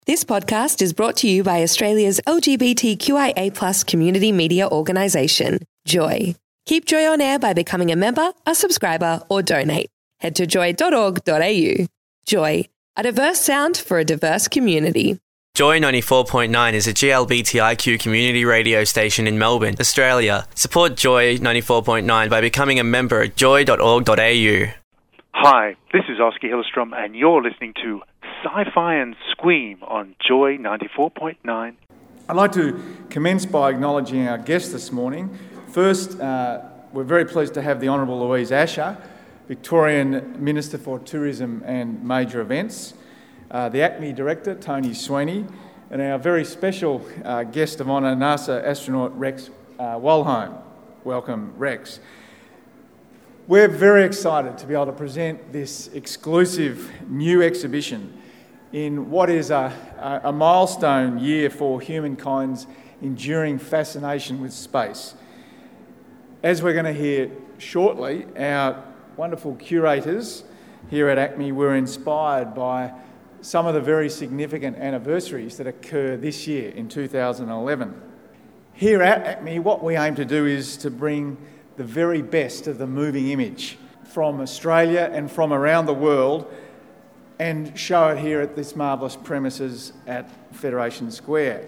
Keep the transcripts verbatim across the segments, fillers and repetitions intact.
This podcast is brought to you by Australia's L G B T Q I A plus community media organisation, Joy. Keep Joy on air by becoming a member, a subscriber or donate. Head to joy dot org dot a u. Joy, a diverse sound for a diverse community. Joy ninety-four point nine is a G L B T I Q community radio station in Melbourne, Australia. Support Joy ninety-four point nine by becoming a member at joy dot org dot a u. Hi, this is Oscar Hillstrom and you're listening to Sci-Fi and Squeam on Joy ninety-four point nine. I'd like to commence by acknowledging our guest this morning. First, uh, we're very pleased to have the Honourable Louise Asher, Victorian Minister for Tourism and Major Events, uh, the ACME Director, Tony Sweeney, and our very special uh, guest of honour, NASA astronaut Rex uh, Walholm. Welcome, Rex. We're very excited to be able to present this exclusive new exhibition in what is a, a, a milestone year for humankind's enduring fascination with space. As we're going to hear shortly, our wonderful curators here at ACME were inspired by some of the very significant anniversaries that occur this year in two thousand eleven. Here at ACME, what we aim to do is to bring the very best of the moving image from Australia and from around the world and show it here at this marvellous premises at Federation Square.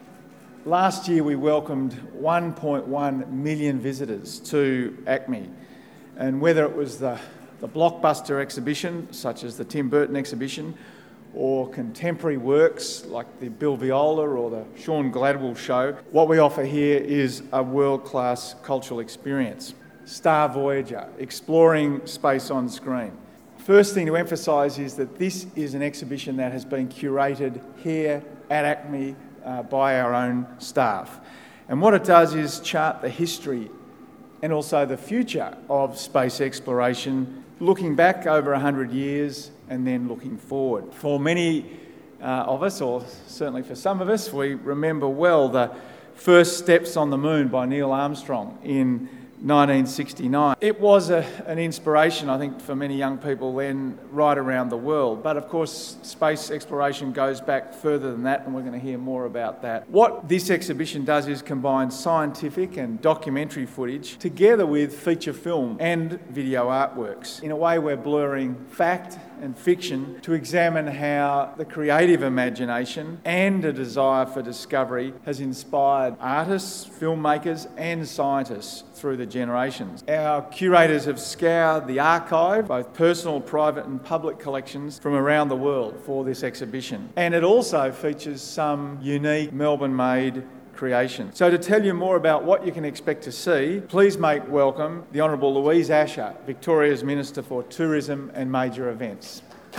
Last year we welcomed one point one million visitors to ACME, and whether it was the, the blockbuster exhibition such as the Tim Burton exhibition or contemporary works like the Bill Viola or the Sean Gladwell show, what we offer here is a world-class cultural experience. Star Voyager, exploring space on screen. First thing to emphasise is that this is an exhibition that has been curated here at ACME uh, by our own staff. And what it does is chart the history and also the future of space exploration, looking back over one hundred years and then looking forward. For many uh, of us, or certainly for some of us, we remember well the first steps on the moon by Neil Armstrong in nineteen sixty-nine. It was a, an inspiration, I think, for many young people then right around the world. But of course, space exploration goes back further than that, and we're going to hear more about that. What this exhibition does is combine scientific and documentary footage together with feature film and video artworks. In a way, we're blurring fact and fiction to examine how the creative imagination and a desire for discovery has inspired artists, filmmakers and scientists through the generations. Our curators have scoured the archive, both personal, private and public collections from around the world for this exhibition. And it also features some unique Melbourne-made creation. So to tell you more about what you can expect to see, please make welcome the Honourable Louise Asher, Victoria's Minister for Tourism and Major Events.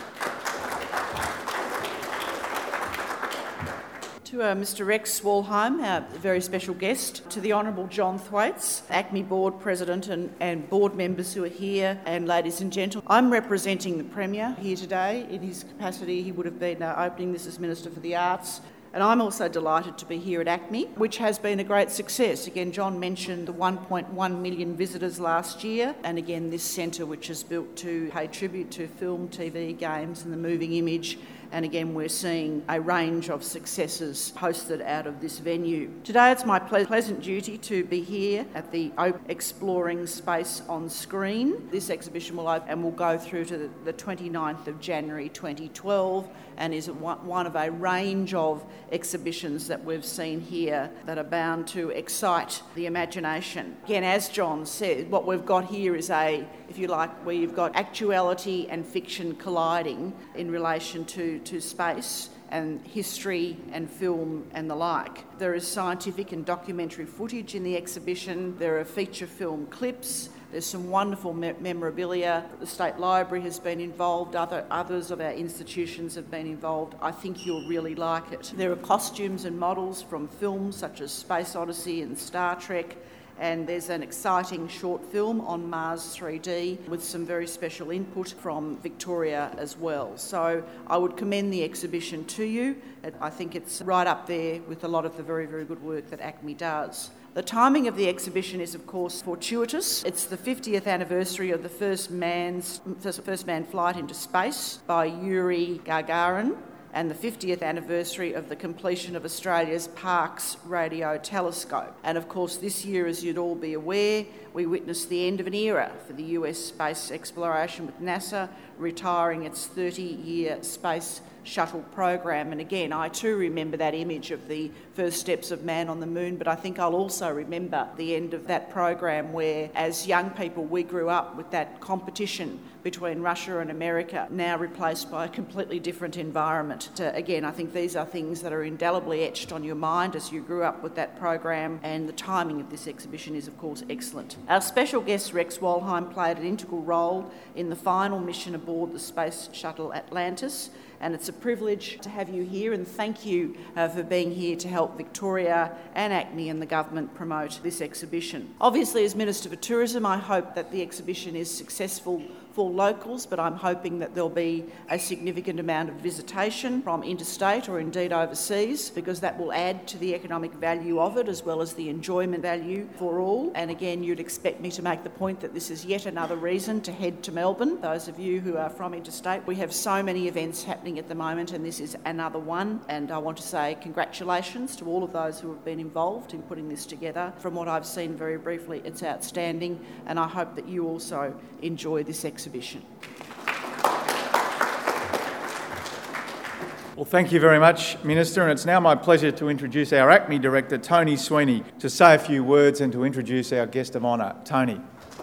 To uh, Mister Rex Walholm, our very special guest, to the Honourable John Thwaites, ACME Board President and, and board members who are here, and ladies and gentlemen. I'm representing the Premier here today. In his capacity, he would have been uh, opening this as Minister for the Arts. And I'm also delighted to be here at ACME, which has been a great success. Again, John mentioned the one point one million visitors last year, and again, this centre which is built to pay tribute to film, T V, games and the moving image. And again, we're seeing a range of successes posted out of this venue. Today, it's my ple- pleasant duty to be here at the Open Exploring Space on Screen. This exhibition will open and will go through to the, the twenty-ninth of January twenty twelve, and is one of a range of exhibitions that we've seen here that are bound to excite the imagination. Again, as John said, what we've got here is a, if you like, where you've got actuality and fiction colliding in relation to, to space and history and film and the like. There is scientific and documentary footage in the exhibition. There are feature film clips. There's some wonderful me- memorabilia. The State Library has been involved. Other others of our institutions have been involved. I think you'll really like it. There are costumes and models from films such as Space Odyssey and Star Trek. And there's an exciting short film on Mars three D with some very special input from Victoria as well. So I would commend the exhibition to you. I think it's right up there with a lot of the very, very good work that ACME does. The timing of the exhibition is, of course, fortuitous. It's the fiftieth anniversary of the first man's first man flight into space by Yuri Gagarin, and the fiftieth anniversary of the completion of Australia's Parkes Radio Telescope. And of course this year, as you'd all be aware, we witnessed the end of an era for the U S space exploration, with NASA retiring its thirty-year space shuttle program. And again, I too remember that image of the first steps of man on the moon, but I think I'll also remember the end of that program where, as young people, we grew up with that competition between Russia and America, now replaced by a completely different environment. Uh, again, I think these are things that are indelibly etched on your mind as you grew up with that program, and the timing of this exhibition is, of course, excellent. Our special guest, Rex Walheim, played an integral role in the final mission aboard the Space Shuttle Atlantis, and it's a privilege to have you here, and thank you uh, for being here to help Victoria and ACMI and the government promote this exhibition. Obviously, as Minister for Tourism, I hope that the exhibition is successful for locals, but I'm hoping that there'll be a significant amount of visitation from interstate or indeed overseas, because that will add to the economic value of it as well as the enjoyment value for all. And again, you'd expect me to make the point that this is yet another reason to head to Melbourne. Those of you who are from interstate, we have so many events happening at the moment, and this is another one. And I want to say congratulations to all of those who have been involved in putting this together. From what I've seen very briefly, it's outstanding, and I hope that you also enjoy this exhibition. Well, thank you very much, Minister, and it's now my pleasure to introduce our ACMI Director, Tony Sweeney, to say a few words and to introduce our guest of honour. Tony.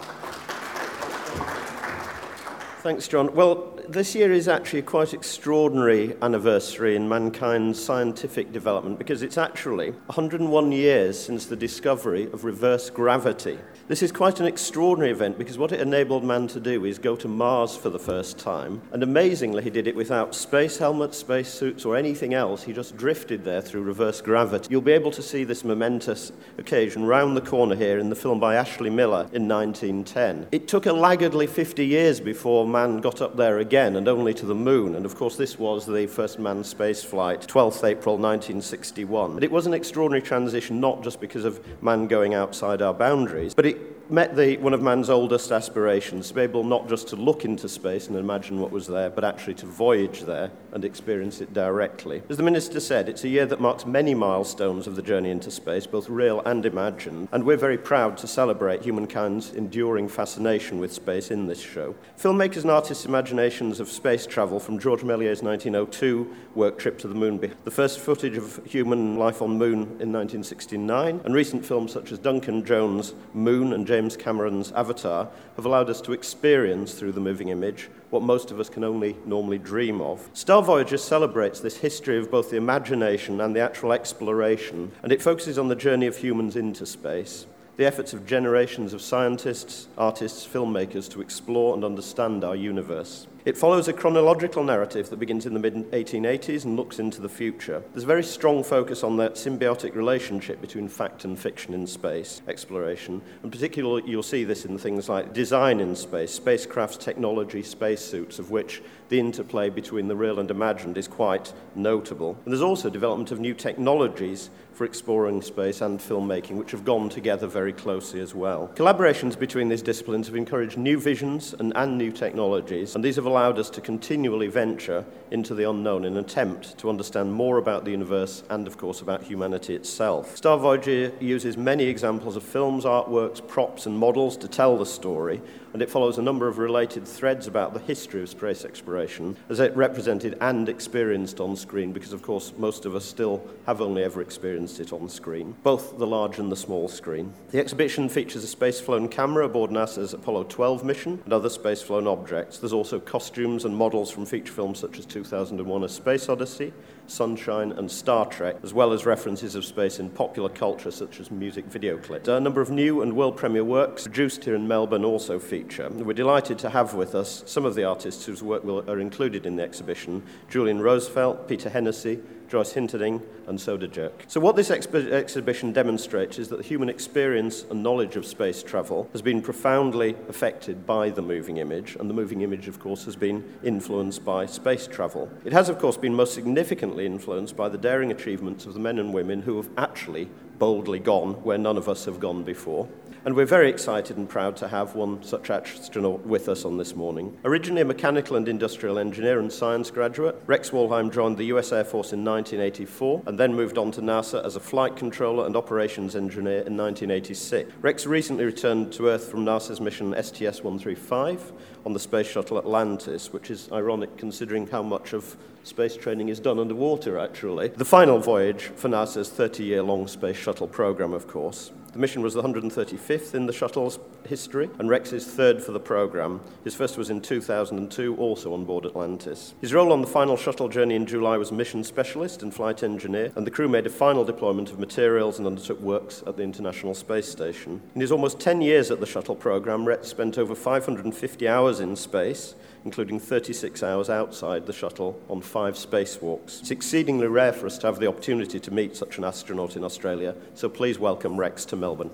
Thanks, John. Well, this year is actually a quite extraordinary anniversary in mankind's scientific development, because it's actually one hundred and one years since the discovery of reverse gravity. This is quite an extraordinary event because what it enabled man to do is go to Mars for the first time, and amazingly he did it without space helmets, space suits or anything else. He just drifted there through reverse gravity. You'll be able to see this momentous occasion round the corner here in the film by Ashley Miller in nineteen ten. It took a laggardly fifty years before man got up there again, and only to the moon, and of course this was the first manned space flight, twelfth April nineteen sixty-one. But it was an extraordinary transition, not just because of man going outside our boundaries, but it met the, one of man's oldest aspirations, to be able not just to look into space and imagine what was there, but actually to voyage there and experience it directly. As the Minister said, it's a year that marks many milestones of the journey into space, both real and imagined, and we're very proud to celebrate humankind's enduring fascination with space in this show. Filmmakers and artists' imaginations of space travel, from George Méliès's nineteen oh two work Trip to the Moon, the first footage of human life on Moon in nineteen sixty-nine, and recent films such as Duncan Jones' Moon and James Cameron's Avatar have allowed us to experience through the moving image what most of us can only normally dream of. Star Voyager celebrates this history of both the imagination and the actual exploration, and it focuses on the journey of humans into space, the efforts of generations of scientists, artists, filmmakers to explore and understand our universe. It follows a chronological narrative that begins in the mid eighteen eighties and looks into the future. There's a very strong focus on that symbiotic relationship between fact and fiction in space exploration, and particularly you'll see this in things like design in space, spacecrafts, technology, spacesuits, of which the interplay between the real and imagined is quite notable. And there's also development of new technologies for exploring space and filmmaking, which have gone together very closely as well. Collaborations between these disciplines have encouraged new visions and, and new technologies, and these have allowed us to continually venture into the unknown in an attempt to understand more about the universe and, of course, about humanity itself. Star Voyager uses many examples of films, artworks, props, and models to tell the story, and it follows a number of related threads about the history of space exploration as it represented and experienced on screen, because, of course, most of us still have only ever experienced it on screen, both the large and the small screen. The exhibition features a space-flown camera aboard NASA's Apollo twelve mission and other space-flown objects. There's also costumes and models from feature films such as two thousand one: A Space Odyssey, Sunshine, and Star Trek, as well as references of space in popular culture such as music video clips. A number of new and world premiere works produced here in Melbourne also feature. We're delighted to have with us some of the artists whose work will, are included in the exhibition: Julian Roosevelt, Peter Hennessy, Joyce Hinterding, and Soda Jerk. So what this exp- exhibition demonstrates is that the human experience and knowledge of space travel has been profoundly affected by the moving image, and the moving image, of course, has been influenced by space travel. It has, of course, been most significantly influenced by the daring achievements of the men and women who have actually boldly gone where none of us have gone before. and we're very excited and proud to have one such astronaut with us on this morning. Originally a mechanical and industrial engineer and science graduate, Rex Walheim joined the U S Air Force in nineteen eighty-four and then moved on to NASA as a flight controller and operations engineer in nineteen eighty-six. Rex recently returned to Earth from NASA's mission S T S one thirty-five on the Space Shuttle Atlantis, which is ironic considering how much of space training is done underwater, actually. The final voyage for NASA's thirty-year-long Space Shuttle program, of course. The mission was the one hundred thirty-fifth in the shuttle's history, and Rex's third for the program. His first was in two thousand two, also on board Atlantis. His role on the final shuttle journey in July was mission specialist and flight engineer, and the crew made a final deployment of materials and undertook works at the International Space Station. In his almost ten years at the shuttle program, Rex spent over five hundred fifty hours in space, including thirty-six hours outside the shuttle on five spacewalks. It's exceedingly rare for us to have the opportunity to meet such an astronaut in Australia, so please welcome Rex to Melbourne.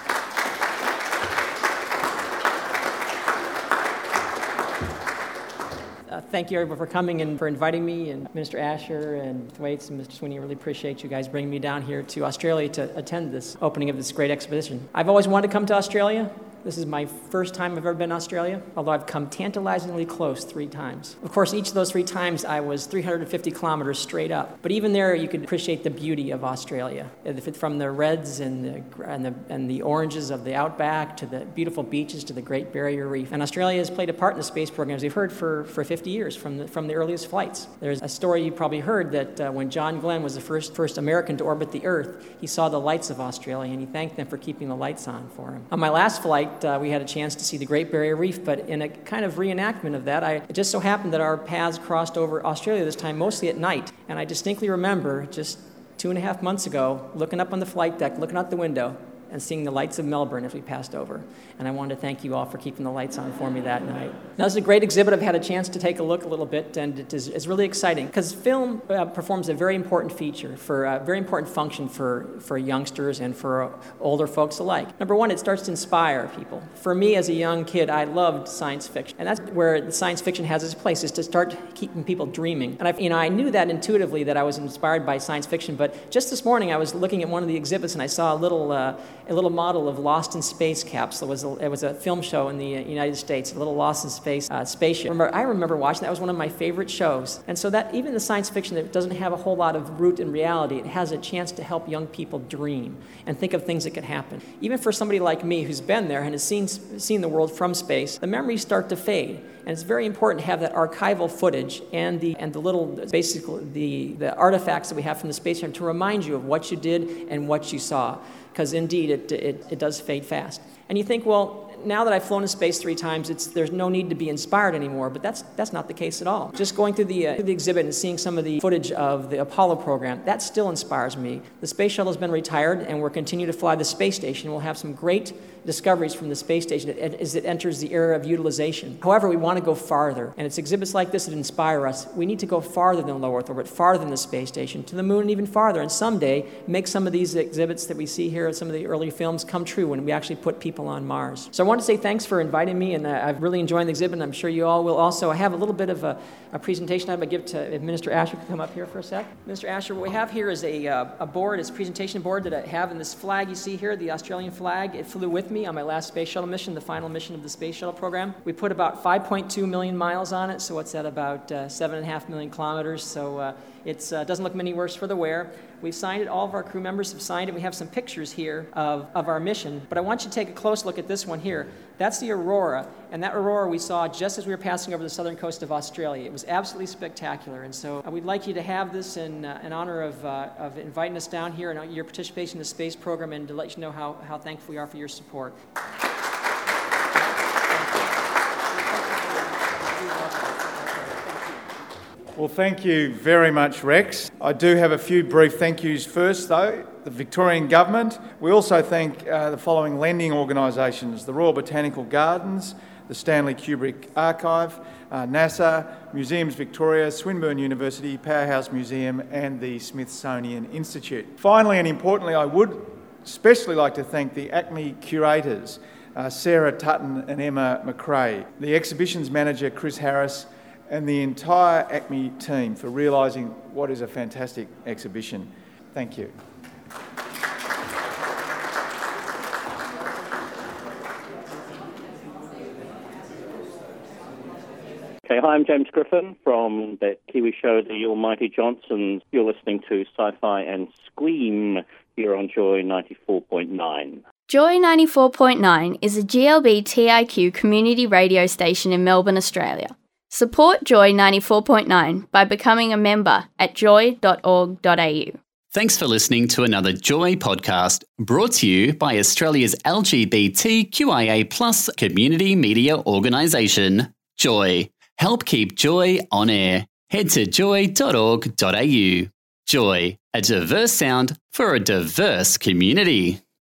Uh, thank you everyone for coming and for inviting me, and Minister Asher and Thwaites and Mister Sweeney. I really appreciate you guys bringing me down here to Australia to attend this opening of this great exhibition. I've always wanted to come to Australia. This is my first time I've ever been to Australia, although I've come tantalizingly close three times. Of course, each of those three times I was three hundred fifty kilometers straight up. But even there, you could appreciate the beauty of Australia. From the reds and the, and the, and the oranges of the outback to the beautiful beaches to the Great Barrier Reef. And Australia has played a part in the space program, as we've heard, for, for fifty years from the, from the earliest flights. There's a story you probably heard that uh, when John Glenn was the first, first American to orbit the Earth, he saw the lights of Australia and he thanked them for keeping the lights on for him. On my last flight, uh, we had a chance to see the Great Barrier Reef, but in a kind of reenactment of that, I, it just so happened that our paths crossed over Australia this time, mostly at night. And I distinctly remember just two and a half months ago, looking up on the flight deck, looking out the window, and seeing the lights of Melbourne as we passed over. And I wanted to thank you all for keeping the lights on for me that night. Now, this is a great exhibit. I've had a chance to take a look a little bit, and it is, it's really exciting because film uh, performs a very important feature, for a very important function for, for youngsters and for uh, older folks alike. Number one, it starts to inspire people. For me, as a young kid, I loved science fiction, and that's where the science fiction has its place, is to start keeping people dreaming. And I, you know, I knew that intuitively that I was inspired by science fiction, but just this morning I was looking at one of the exhibits and I saw a little, uh, a little model of Lost in Space capsule. It was a, it was a film show in the United States, a little Lost in Space uh, spaceship. Remember, I remember watching that. It was one of my favorite shows. And so that even the science fiction that doesn't have a whole lot of root in reality, it has a chance to help young people dream and think of things that could happen. Even for somebody like me who's been there and has seen seen the world from space, the memories start to fade. And it's very important to have that archival footage and the and the little basically the, the artifacts that we have from the space program to remind you of what you did and what you saw. Because indeed, it, it it does fade fast. And you think, well, now that I've flown in space three times, it's there's no need to be inspired anymore, but that's that's not the case at all. Just going through the, uh, through the exhibit and seeing some of the footage of the Apollo program, that still inspires me. The space shuttle has been retired, and we're continuing to fly the space station. We'll have some great discoveries from the space station as it enters the era of utilization. However, we want to go farther, and it's exhibits like this that inspire us. We need to go farther than low Earth orbit, farther than the space station, to the moon and even farther, and someday make some of these exhibits that we see here, some of the early films, come true when we actually put people on Mars. So I want to say thanks for inviting me, and uh, I've really enjoyed the exhibit, and I'm sure you all will also. I have a little bit of a, a presentation I'm going to give to, if Minister Asher could come up here for a sec. Minister Asher, what we have here is a, uh, a board, it's a presentation board that I have in this flag you see here, the Australian flag. It flew with me on my last space shuttle mission, the final mission of the space shuttle program. We put about five point two million miles on it, so it's at about uh, seven point five million kilometers, so uh, it uh, doesn't look many worse for the wear. We've signed it, all of our crew members have signed it. We have some pictures here of, of our mission, but I want you to take a close look at this one here. That's the Aurora, and that Aurora we saw just as we were passing over the southern coast of Australia. It was absolutely spectacular, and so uh, we'd like you to have this in, uh, in honor of, uh, of inviting us down here and your participation in the space program, and to let you know how, how thankful we are for your support. Well, thank you very much, Rex. I do have a few brief thank yous first, though. The Victorian Government. We also thank uh, the following lending organisations: the Royal Botanical Gardens, the Stanley Kubrick Archive, uh, NASA, Museums Victoria, Swinburne University, Powerhouse Museum, and the Smithsonian Institute. Finally, and importantly, I would especially like to thank the ACME curators, uh, Sarah Tutton and Emma McRae, the exhibitions manager, Chris Harris, and the entire ACME team for realising what is a fantastic exhibition. Thank you. Hi, I'm James Griffin from that Kiwi show, The Almighty Johnsons. You're listening to Sci-Fi and Squeam here on Joy ninety-four point nine. Joy ninety-four point nine is a G L B T I Q community radio station in Melbourne, Australia. Support Joy ninety-four point nine by becoming a member at joy dot org dot a u. Thanks for listening to another Joy podcast brought to you by Australia's L G B T Q I A plus community media organisation, Joy. Help keep Joy on air. Head to joy dot org dot a u. Joy, a diverse sound for a diverse community.